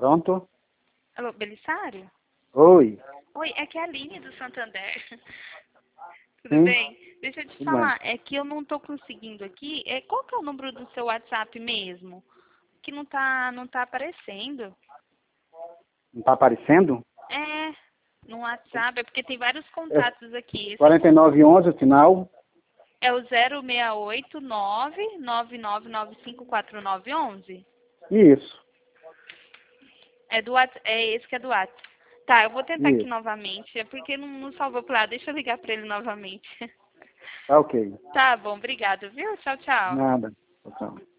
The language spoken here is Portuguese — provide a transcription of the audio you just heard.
Pronto? Alô, Belisário? Oi. Oi, é que é a Aline do Santander. Tudo Sim, bem? Deixa eu te tudo bem. falar, é que eu não tô conseguindo aqui. Qual que é o número do seu WhatsApp mesmo? Que não tá aparecendo. Não tá aparecendo? É, no WhatsApp, é porque tem vários É contatos aqui. Esse 4911 o final? é o 0689-9995-4911. Isso, É esse que é do WhatsApp. Tá, eu vou tentar aqui isso. novamente. É porque não salvou pra lá. Deixa eu ligar pra ele novamente. Tá ok. Tá bom, obrigada, viu? Tchau, tchau. Nada. Tchau.